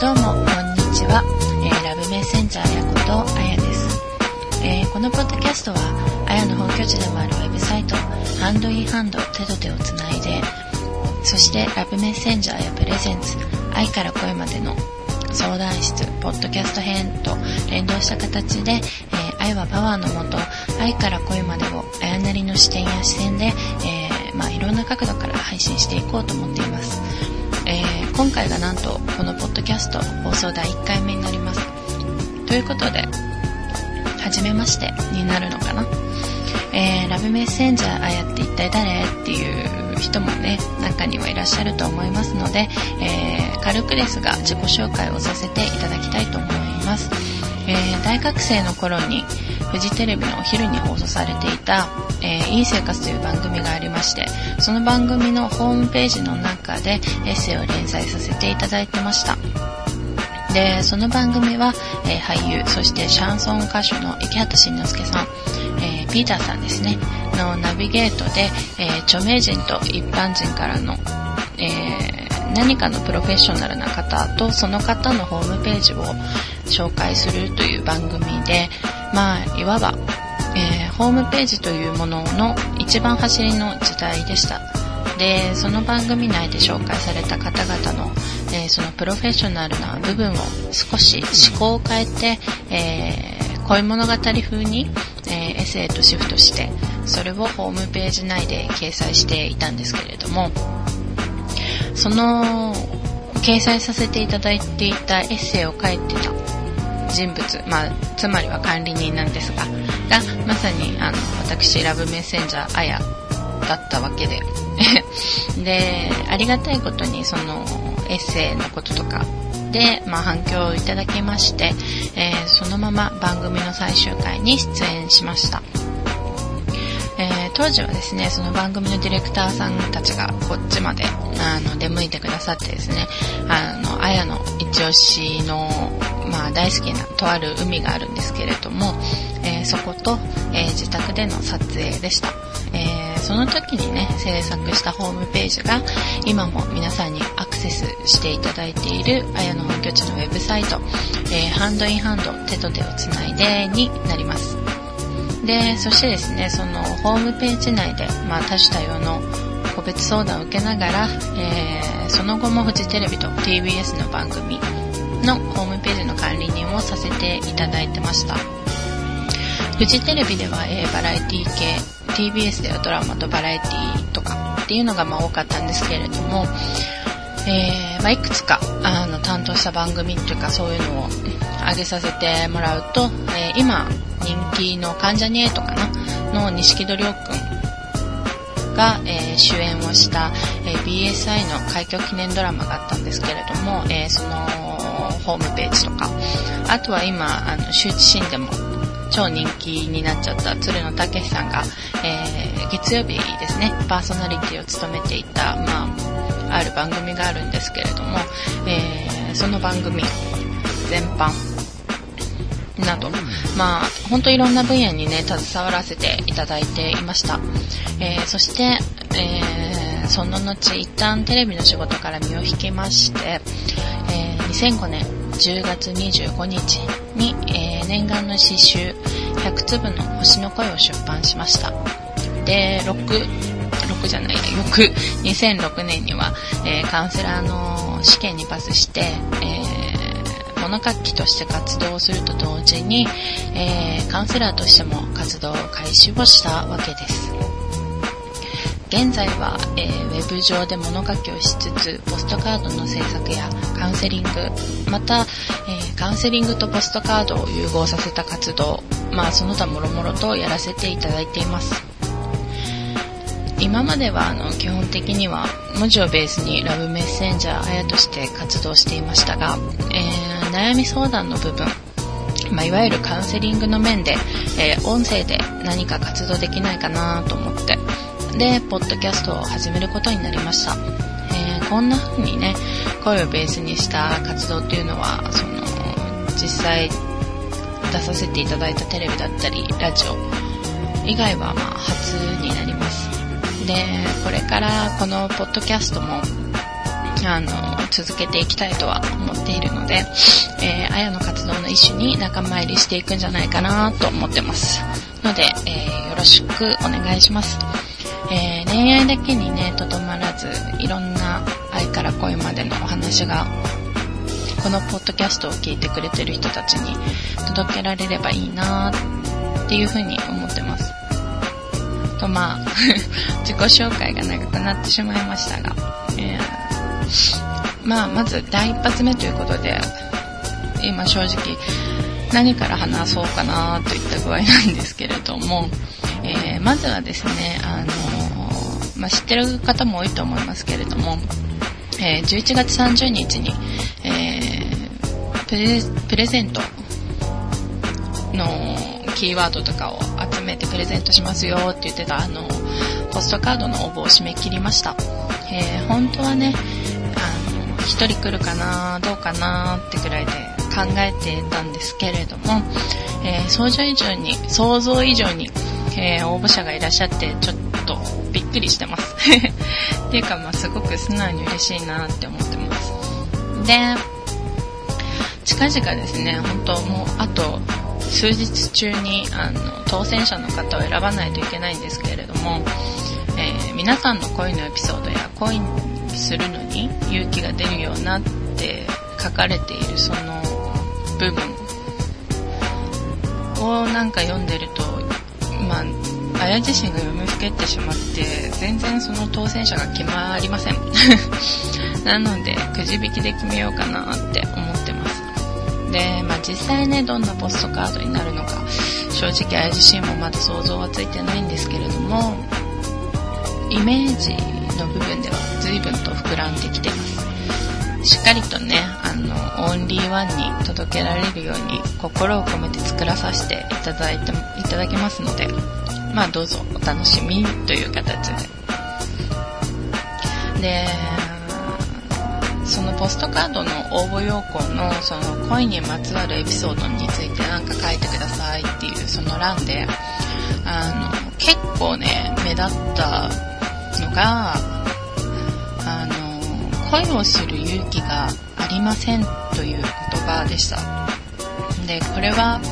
どうもこんにちは、ラブメッセンジャーあやことあやです。このポッドキャストはあやの本拠地でもあるウェブサイトハンドインハンド手と手をつないで、そしてラブメッセンジャーやプレゼンツ愛から恋までの相談室ポッドキャスト編と連動した形で、愛はパワーのもと愛から恋までをあやなりの視点や視線で、いろんな角度から配信していこうと思っています。今回がなんとこのポッドキャスト放送第1回目になります。ということで初めましてになるのかな。ラブメッセンジャーあやって一体誰っていう人もね中にはいらっしゃると思いますので、軽くですが自己紹介をさせていただきたいと思います。大学生の頃にフジテレビのお昼に放送されていた、いい生活という番組がありまして、その番組のホームページの中でエッセイを連載させていただいてました。でその番組は、俳優そしてシャンソン歌手の池畑慎之介さん、ピーターさんですねのナビゲートで、著名人と一般人からの、何かのプロフェッショナルな方とその方のホームページを紹介するという番組で、いわば、ホームページというものの一番走りの時代でした。でその番組内で紹介された方々の、そのプロフェッショナルな部分を少し思考を変えて、恋物語風に、エッセイとシフトしてそれをホームページ内で掲載していたんですけれども、その掲載させていただいていたエッセイを書いてた人物、つまりは管理人なんですがまさに私ラブメッセンジャーあやだったわけででありがたいことにそのエッセイのこととかで、反響をいただきまして、そのまま番組の最終回に出演しました。当時はですねその番組のディレクターさんたちがこっちまで出向いてくださってですね、あやの一押しの、大好きなとある海があるんですけれども、そこと、自宅での撮影でした。その時にね制作したホームページが今も皆さんにアクセスしていただいているあやの本拠地のウェブサイト、ハンドインハンド手と手をつないでになります。でそしてですねそのホームページ内で、多種多様の個別相談を受けながら、その後もフジテレビと TBS の番組のホームページの管理人をさせていただいてました。フジテレビでは、バラエティ系、TBS ではドラマとバラエティとかっていうのが多かったんですけれども、いくつか担当した番組っていうかそういうのを挙げさせてもらうと、今人気の関ジャニ∞とかの錦戸亮君が、主演をした、BSI の開局記念ドラマがあったんですけれども、そのホームページとか、あとは今羞恥心でも超人気になっちゃった鶴野武さんが、月曜日ですねパーソナリティを務めていた、ある番組があるんですけれども、その番組全般など、本当いろんな分野にね携わらせていただいていました。そして、その後一旦テレビの仕事から身を引きまして、2005年10月25日に、念願の詩集100粒の星の声を出版しました。で翌2006年には、カウンセラーの試験にパスして、物書きとして活動をすると同時に、カウンセラーとしても活動開始をしたわけです。現在は、ウェブ上で物書きをしつつポストカードの制作やカウンセリング、また、カウンセリングとポストカードを融合させた活動、その他もろもろとやらせていただいています。今までは基本的には文字をベースにラブメッセンジャーあやとして活動していましたが、悩み相談の部分、いわゆるカウンセリングの面で、音声で何か活動できないかなと思ってでポッドキャストを始めることになりました。こんな風にね声をベースにした活動っていうのは実際出させていただいたテレビだったりラジオ以外は初になります。でこれからこのポッドキャストも続けていきたいとは思っているので、あやの活動の一種に仲間入りしていくんじゃないかなと思ってますので、よろしくお願いします。恋愛だけにねとどまらず、いろんな愛から恋までのお話がこのポッドキャストを聞いてくれてる人たちに届けられればいいなっていうふうに思ってます。と自己紹介が長くなってしまいましたが、まず第一発目ということで、今正直何から話そうかなといった具合なんですけれども、まずはですね、知ってる方も多いと思いますけれども、11月30日に、プレゼントのキーワードとかを集めてプレゼントしますよって言ってたポストカードの応募を締め切りました。本当はね、一人来るかなどうかなってくらいで考えてたんですけれども、想像以上に、応募者がいらっしゃってちょっとびっくりしてますっていうかすごく素直に嬉しいなって思ってます。で、近々ですね、本当もうあと数日中に当選者の方を選ばないといけないんですけれども、皆さんの恋のエピソードや恋するのに勇気が出るようなって書かれているその部分を読んでると、あや自身が読みふけってしまって全然その当選者が決まりませんなのでくじ引きで決めようかなって思ってます。で、実際ね、どんなポストカードになるのか正直あや自身もまだ想像はついてないんですけれども、イメージの部分では随分と膨らんできてます。しっかりとね、オンリーワンに届けられるように心を込めて作らさせていただきますので、どうぞお楽しみという形で。そのポストカードの応募要項のその恋にまつわるエピソードについて書いてくださいっていうその欄で、結構ね、目立ったのが、恋をする勇気がありませんという言葉でした。で、これは、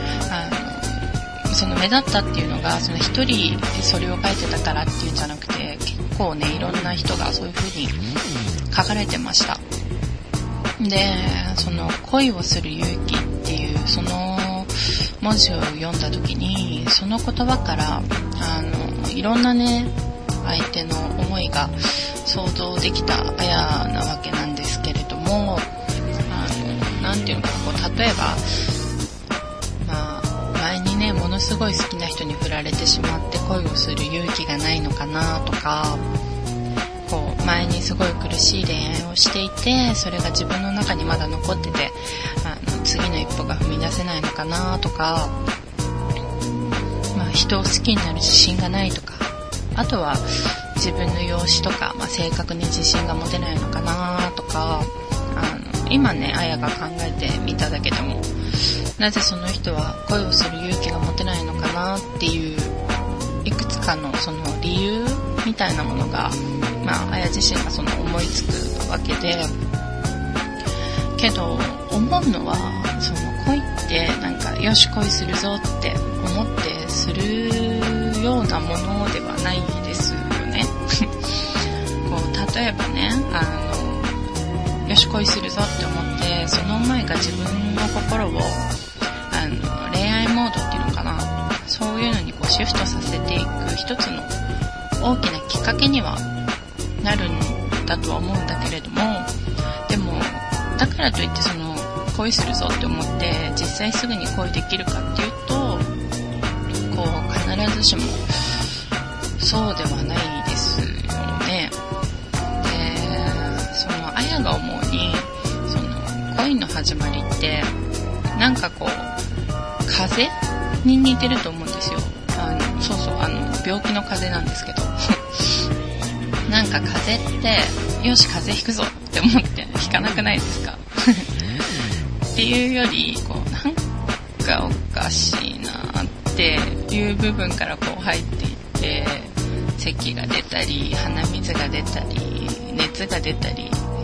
その目立ったっていうのが、その一人それを書いてたからっていうんじゃなくて、結構ね、いろんな人がそういう風に書かれてました。で、その恋をする勇気っていうその文字を読んだ時に、その言葉からいろんなね、相手の思いが想像できたあやなわけなんですけれども、なんていうのかな、例えば前にね、ものすごい好きな人に振られてしまって恋をする勇気がないのかなとか、前にすごい苦しい恋愛をしていて、それが自分の中にまだ残ってて、次の一歩が踏み出せないのかなとか、人を好きになる自信がないとか、あとは自分の容姿とか、性格に自信が持てないのかなとか、今ね、あやが考えてみただけでも、なぜその人は恋をする勇気が持てないのかなっていういくつかのその理由みたいなものが、あや自身がその思いつくわけで、けど思うのは、その恋ってよし恋するぞって思ってするようなものではないですよね例えばね、よし恋するぞって思って、その思いが自分の心を恋愛モードっていうのかな、そういうのにシフトさせていく一つの大きなきっかけにはなるんだとは思うんだけれども、でもだからといってその恋するぞって思って実際すぐに恋できるかっていうと、必ずしもそうではないですよね。で、そのあやが思うに、その恋の始まりって風邪に似てると思うんですよ。病気の風邪なんですけど風邪ってよし風邪ひくぞって思ってひかなくないですかっていうよりおかしいなっていう部分から入っていって、咳が出たり鼻水が出たり熱が出たり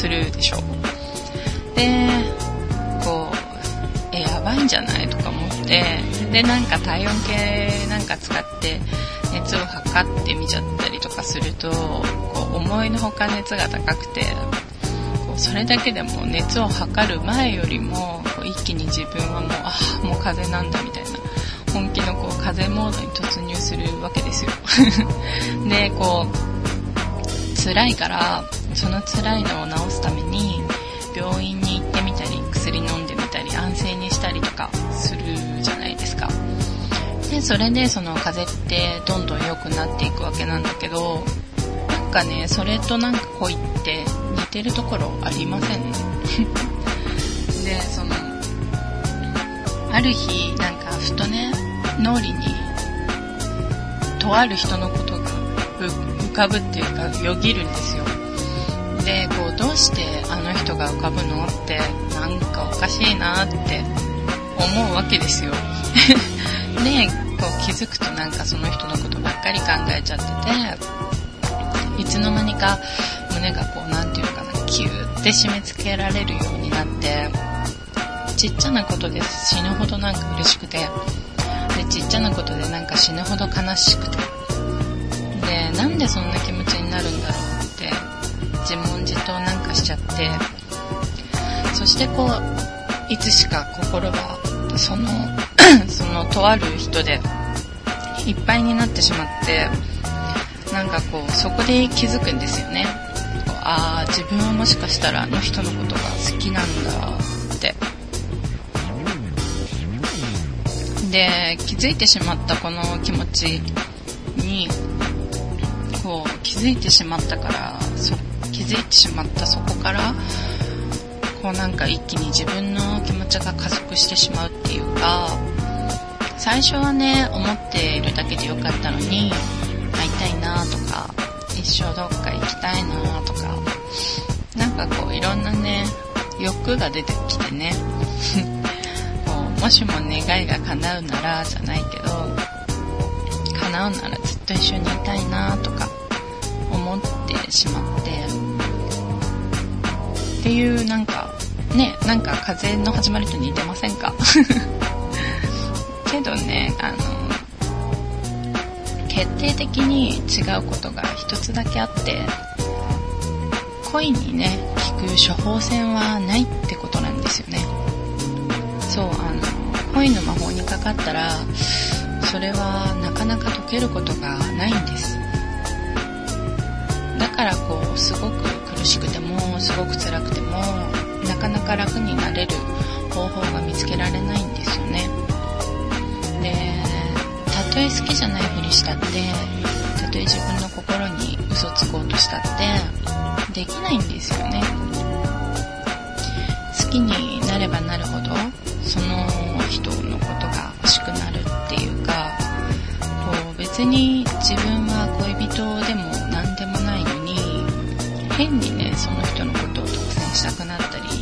するでしょ。でこうやばいんじゃないとか思って、でなんか体温計なんか使って熱を測ってみちゃったりとかすると、こう思いのほか熱が高くて、こうそれだけでも熱を測る前よりもこう一気に自分はもう風邪なんだみたいな本気のこう風邪モードに突入するわけですよでこう辛いから、その辛いのを治すために病院に行ってみたり薬飲んでみたり安静にしたりとかするじゃないですか。でそれでその風邪ってどんどん良くなっていくわけなんだけど、なんかねそれとなんか恋って似てるところありませんでそのある日なんかふとね脳裏にとある人のことが浮かぶっていうかよぎるんですよ。でこうどうしてあの人が浮かぶのってなんかおかしいなって思うわけですよでこう気づくとなんかその人のことばっかり考えちゃってて、いつの間にか胸がこうなんていうかなキューって締め付けられるようになって、ちっちゃなことで死ぬほどなんか嬉しくて、でちっちゃなことでなんか死ぬほど悲しくて、でなんでそんな気持ちになるんだろうって自問自答なんかしちゃって、そしてこういつしか心がそのとある人でいっぱいになってしまって、なんかこうそこで気づくんですよね。自分はもしかしたらあの人のことが好きなんだって。で気づいてしまったこの気持ちにこう気づいてしまったから気づいてしまったそこからこうなんか一気に自分の気持ちが加速してしまうっていうか、最初はね思っているだけでよかったのに会いたいなとか一生どっか行きたいなとか、なんかこういろんなね欲が出てきてねこうもしも願いが叶うならじゃないけど、叶うならずっと一緒にいたいなとか思ってしまってっていうなんか風邪の始まりと似てませんかけどね決定的に違うことが一つだけあって、恋にね効く処方箋はないってことなんですよね。そう恋の魔法にかかったらそれはなかなか解けることがないんです。だからこうすごく苦しくてもすごく辛くてもなかなか楽になれる方法が見つけられないんですよね。でたとえ好きじゃないふりしたって、たとえ自分の心に嘘つこうとしたってできないんですよね。好きになればなるほどその人のことが欲しくなるっていうか、こう別に自分は恋人でも何でもないのに変にねその人のことを独占したくなったり、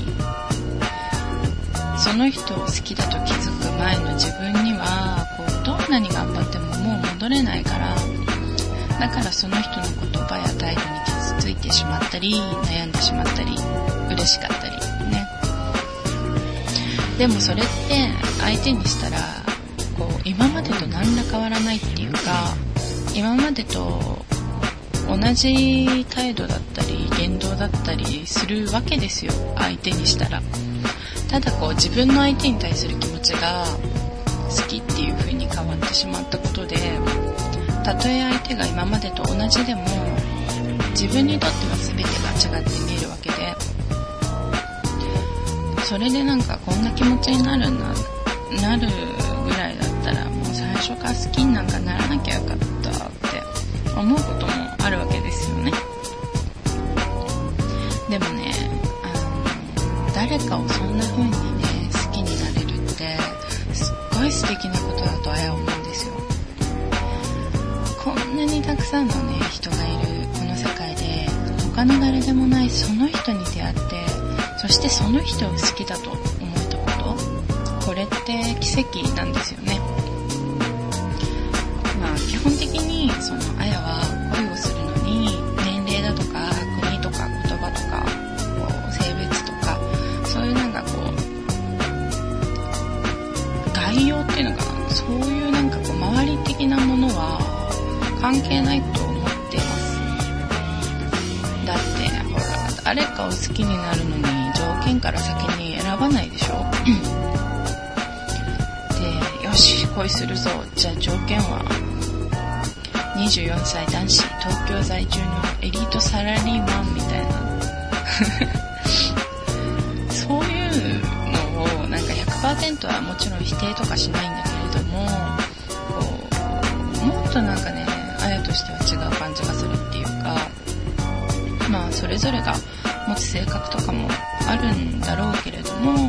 その人を好きだと気づく前の自分にはこうどんなに頑張ってももう戻れないから、だからその人の言葉や態度に傷ついてしまったり悩んでしまったり嬉しかったりね。でもそれって相手にしたらこう今までと何ら変わらないっていうか、今までと同じ態度だったり言動だったりするわけですよ、相手にしたら。ただこう自分の相手に対する気持ちが好きっていう風に変わってしまったことで、たとえ相手が今までと同じでも自分にとっては全てが違って見えるわけで、それでなんかこんな気持ちになるぐらいだったらもう最初から好きになんかならなきゃよかったって思うこともあるわけですよね。でもね誰かをそんな風にね好きになれるってすっごい素敵なことだと思うんですよ。こんなにたくさんのね人がいるこの世界で他の誰でもないその人に出会って、そしてその人を好きだと思えたこと、これって奇跡なんですよね。基本的にそのあやは恋をするのに年齢だとか国とか言葉とか関係ないと思ってます。だってほら、誰かを好きになるのに条件から先に選ばないでしょで、よし恋するぞ、じゃあ条件は24歳男子、東京在住のエリートサラリーマンみたいなそういうのをなんか 100% はもちろん否定とかしないんだけれども、もっとなんかね、あやとしては違う感じがするっていうか、まあそれぞれが持つ性格とかもあるんだろうけれども、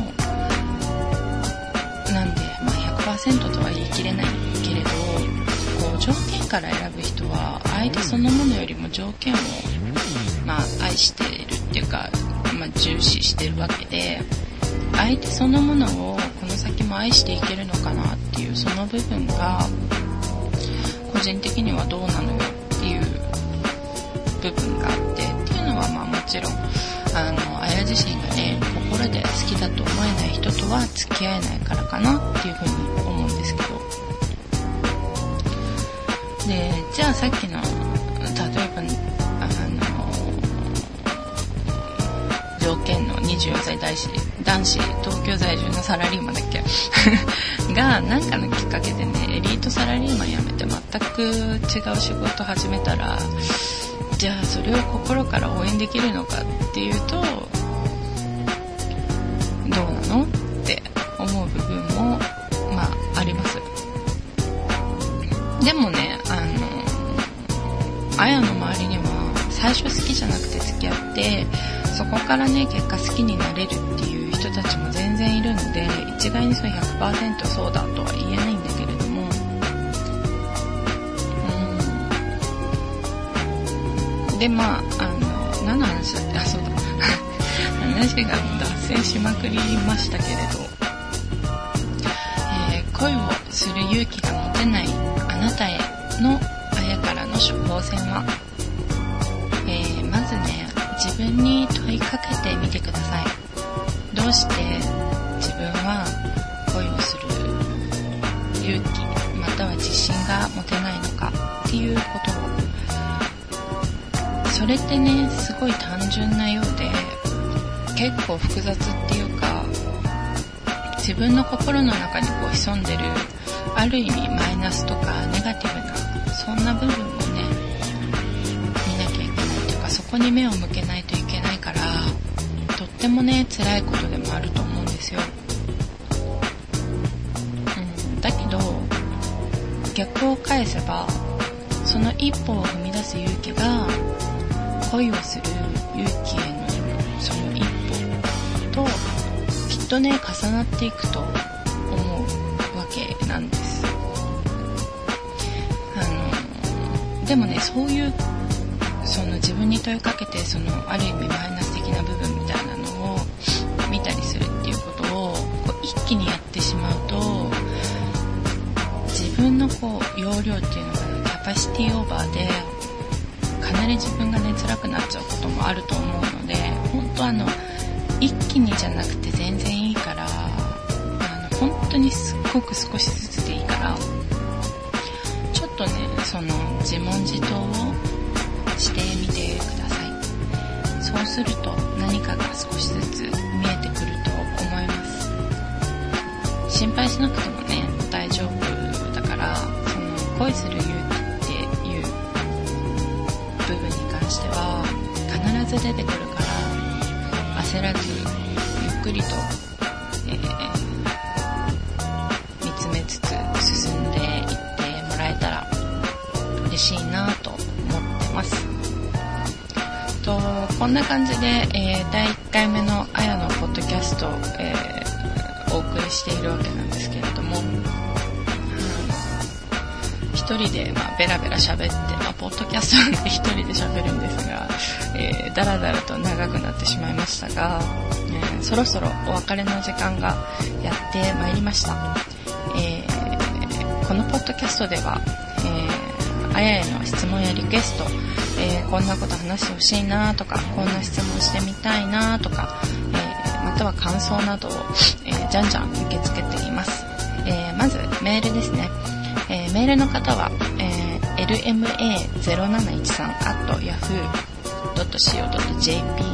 なんでまあ 100% とは言い切れないけれど、こう条件から選ぶ人は相手そのものよりも条件をまあ愛しているっていうか、まあ重視してるわけで、相手そのものをこの先も愛していけるのかなっていうその部分が個人的にはどうなのよっていう部分があって、っていうのはまあもちろんあや自身がね、心で好きだと思えない人とは付き合えないからかなっていうふうに思うんですけど、で、じゃあさっきの例えば条件の24歳男子、東京在住のサラリーマンだっけがなんかのきっかけでね、エリートサラリーマン辞めて全く違う仕事始めたら、じゃあそれを心から応援できるのかっていうと、どうなのって思う部分もまああります。でもね、あやの周りには最初好きじゃなくて付き合って、そこからね結果好きになれるっていう人たちも全然いるので、一概にそれ 100% そうだとは言えないんだけれども、でまあ何の話だって、そうだ話が脱線しまくりましたけれど、恋をする勇気が持てないあなたへのあやからの処方箋は、まずね、自分に問いかけてみてください。どうして自分は恋をする勇気または自信が持てないのかっていうことを。それってね、すごい単純なようで結構複雑っていうか、自分の心の中にこう潜んでるある意味マイナスとかネガティブなそんな部分もね、見なきゃいけないというか、そこに目を向けないといけないから、とってもね辛いことでもあると思うんですよ。だけど逆を返せば、その一歩を踏み出す勇気が恋をする勇気へのその一歩ときっとね重なっていくと思うわけなんです。でもね、そういうその自分に問いかけて、そのある意味マイナス的な部分みたいなのを見たりするっていうことをこう一気にやってしまうと、自分のこう容量っていうのがキャパシティオーバーでかなり自分がね辛くなっちゃうこともあると思うので、本当一気にじゃなくて全然いいから、本当にすっごく少しずつでいいから、ちょっとねその自問自答をしてみてください。そうすると何かが少しずつ見えてくると思います。心配しなくてもね大丈夫だから、その恋する勇気っていう部分に関しては必ず出てくるから、焦らずゆっくりと、見つめつつ進んでいってもらえたら嬉しいなと思ってます。こんな感じで、第1回目のあやのポッドキャストを、お送りしているわけなんですけれども、一人で、ベラベラ喋って、ポッドキャストなんで一人で喋るんですが、だらだらと長くなってしまいましたが、そろそろお別れの時間がやってまいりました。このポッドキャストでは、あやへの質問やリクエスト、こんなこと話してほしいなとか、こんな質問してみたいなとか、または感想などを、じゃんじゃん受け付けています。まずメールですね。メールの方は、 lma0713@yahoo.co.jp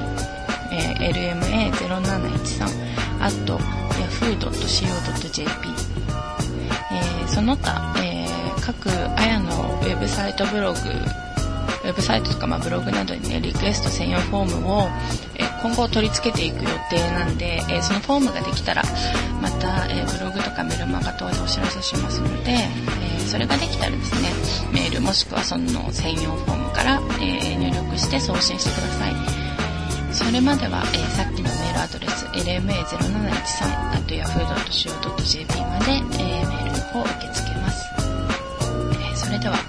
lma0713@yahoo.co.jp その他、各あやのウェブサイトブログ、ウェブサイトとかブログなどにね、リクエスト専用フォームを、今後取り付けていく予定なんで、そのフォームができたらまた、ブログとかメルマガ等でお知らせしますので、それができたらですね、メールもしくはその専用フォームから、入力して送信してください。それまでは、さっきのメールアドレス lma0713@yahoo.co.jp まで、メールの方を受け付けます。それでは